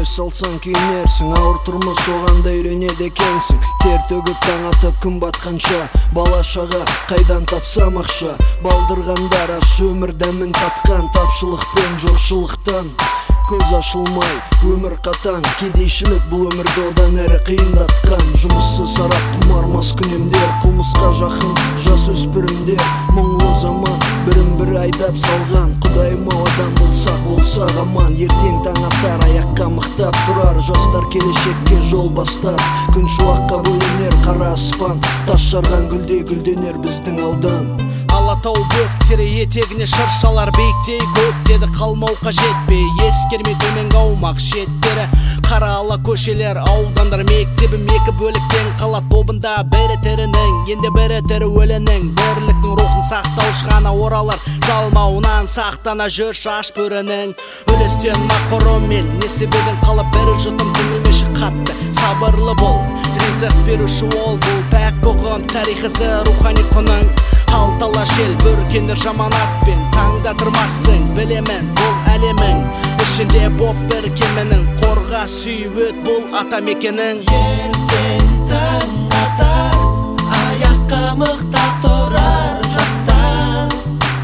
көз салсаң күйінерсің, ауыр тұрмыс оғанда үйренеді екенсің. Тер төгіп таң атып күн батқанша, бала шаға қайдан тапсам ақша. Балдырғандар аш өмір дәмін татқан, тапшылықпен жоқшылықтан көз ашылмай өмір қатаң. Кедейшілік бұл өмірді одан әрі қиындатқан. Жұмыссыз сарап құмар маскүнемдер, қылмысқа жақын жас өспірімдер. Мұңлы заман бірін-бірі айдап салған. Құдайым-ау адам болсақ аман. Ертең таң атар аяққа мықтап тұрар, жастар келешекке жол бастар. Күн шуаққа бөлінер қара аспан, тас жарған гүлдей гүлденер біздің аудан. Алатау бөктері етегіне шыршалар биіктей көктеді, қалмау қажет пе? Ескермей төменгі аумақ шеттері, қара ала көшелер, аудандар мектебім екі бөліктен қала тобында. Бірі тірінің, енді бірі тірі өлінің. Бірліктің рухын сақтаушы ғана оралар, жалмауынан сақтана жүр шаш бөрінің. Үлестен мақұрым ел, несібеден қалып бірі жұтым түңілмеші қатты. Сабырлы бол, ризық беруші ол, бұл пәк қоғын тарихызы рухани құның. Алталаш ел бүркендер жаманатпен, таңда тұрмассың, білемін бұл әлемің. Ішінде боп бір кеменің, қорға сүйвет бұл ата мекенің. Ертең таң атар, аяққа мықтап тұрар жастар.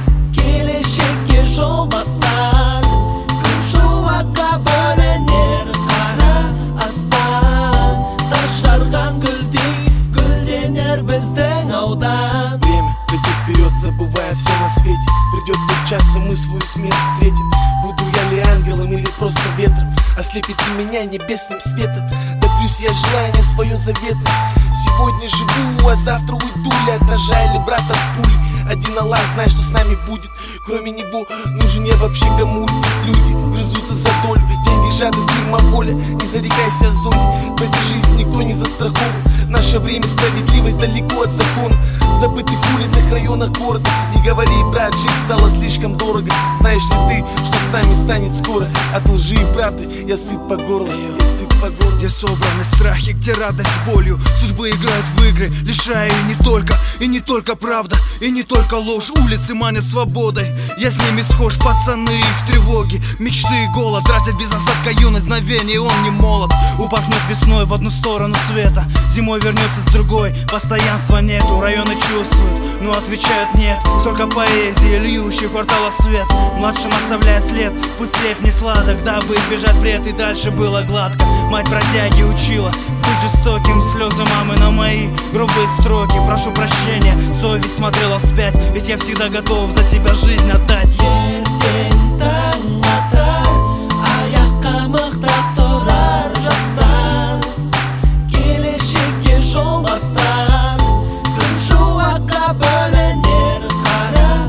Келешекке жол бастар, күн шуаққа бөлінер қара аспан. Тас жарған гүлдей гүлденер біздің аудан. Летит вперед, забывая все на свете. Придет тот час, и мы свою смерть встретим. Буду я ли ангелом или просто ветром, ослепит ли меня небесным светом. Добьюсь я желания свое заветное. Сегодня живу, а завтра уйду ли, отражая ли брат от пули. Один Аллах знает, что с нами будет. Кроме него нужен я вообще кому? Люди грызутся за долю, деньги, жадность, дерьма, воля. Не зарекайся о зоне, в этой жизни никто не застрахован. В наше время справедливость далеко от закона. В забытых улицах, районах города. Не говори, брат, жить стало слишком дорого. Знаешь ли ты, что с нами станет скоро? От лжи и правды я сыт по горло, я сыт по горло. Я собран из страхи, где радость с болью. Судьбы играют в игры, лишая и не только правда, и не только ложь. Улицы манят свободой, я с ними схож. Пацаны, их тревоги, мечты и голод тратят без остатка юность, мгновение, он не молод. Упахнет весной в одну сторону света, зимой вернется с другой. Постоянства нету, районы чувствуют, но отвечают нет. Столько поэзии, льющей в кварталах свет, младшим оставляя след. Путь слеп не сладок, дабы избежать бред, и дальше было гладко. Мать бродяги учила быть жестоким, слезы мамы на мои грубые строки. Прошу прощения, совесть смотрела вспять, ведь я всегда готов за тебя жизнь отдать. Ертең таң атар, аяққа мықтап тұрар жастар. Келешекке жол бастар, күн шуаққа бөлінер қара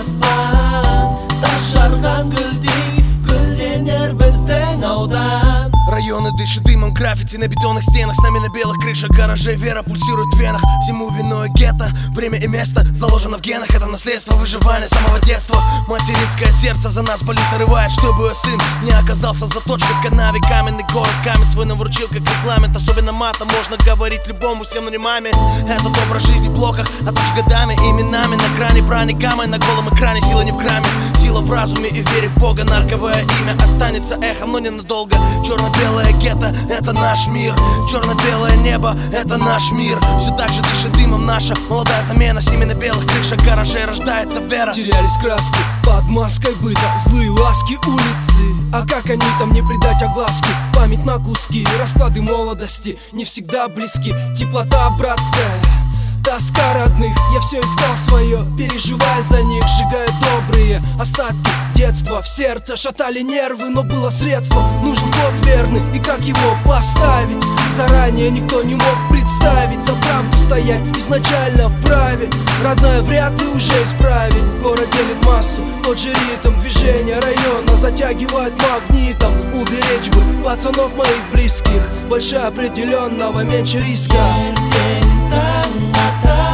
аспан. Тас жарған гүлдей гүлденер біздің аудан. Районы дышат дымом, граффити на бетонных стенах. С нами на белых крышах гаражей вера пульсирует в венах. Всему виной гетто, время и место заложено в генах. Это наследство выживания с самого детства. Материнское сердце за нас болит, нарывает, чтобы ее сын не оказался заточкой в канаве. Каменный город, камень свой нам вручил как регламент. Особенно матом можно говорить любому, всем римами. Этот образ жизни в блоках, а тучи годами, именами на грани брани гаммой. На голом экране сила не в грамме, сила в разуме и вере в Бога. Нарковое имя останется эхом, но ненадолго. Черно-белое гетто — это наш мир. Черно-белое небо — это наш мир. Все так же дышит дымом наша молодая замена. С ними на белых крышах гаражей рождается вера. Терялись краски под маской быта, злые ласки улицы. А как они там не придать огласки? Память на куски, расклады молодости не всегда близки. Теплота братская, тоска родных, я все искал свое, переживая за них, сжигая добрые остатки детства. В сердце шатали нервы, но было средство. Нужен ход верный, и как его поставить? Заранее никто не мог представить. За правду стоять изначально вправе, родная вряд ли уже исправить. Город делит массу, тот же ритм движения района затягивает магнитом. Уберечь бы пацанов моих близких, больше определенного, меньше риска. Ертең таң атар,